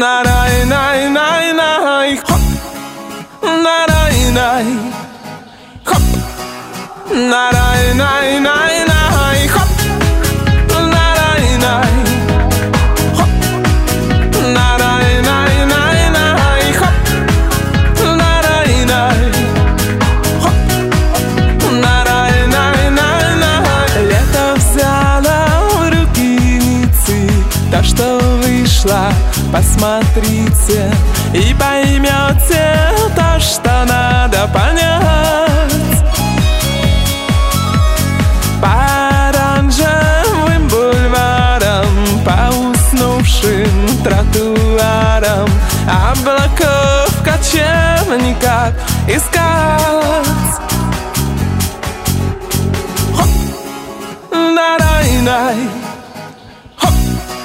най-най-най-най, хоп, най-най-най, хоп, най-най-най-най, хоп, най-най-най, хоп, най-най-най-най, хоп, най-най-най, хоп, най-най-най-най. Лето взяло в руки Ниццы, то, что вышла, посмотрите и поймете то, что надо понять. По оранжевым бульварам, по уснувшим тротуарам облаков в кочевниках искать. Хоп, най-най-най, хоп,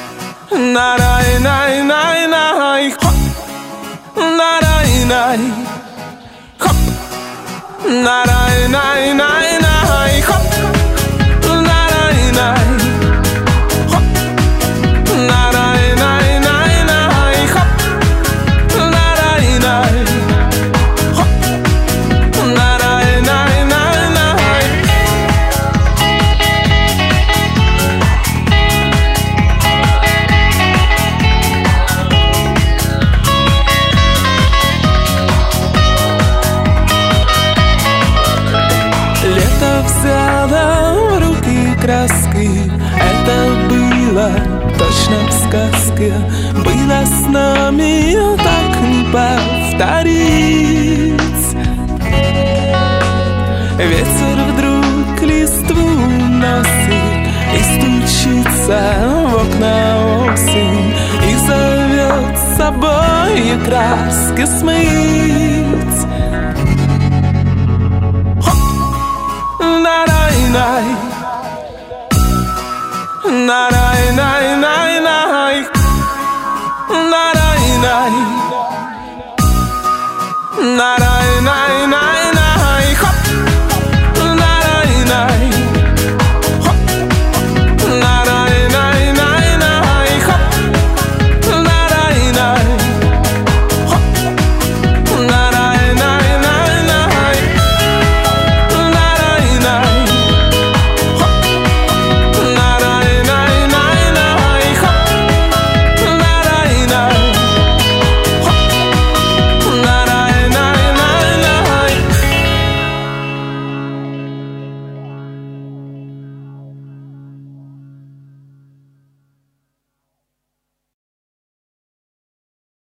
най-най-най-най, хоп, най-най-най, хоп, най-най-най-най, хоп, най-най-най, хоп, най-най-най-най, хоп, най-най-най, хоп, най-най-най-най. Лето взяло в руки краски, это было точно в сказке, было с нами так не повторить. Ветер вдруг листву носит и стучится в окна осень и зовет с собой краски смыть. Най-най-най, най-най-най.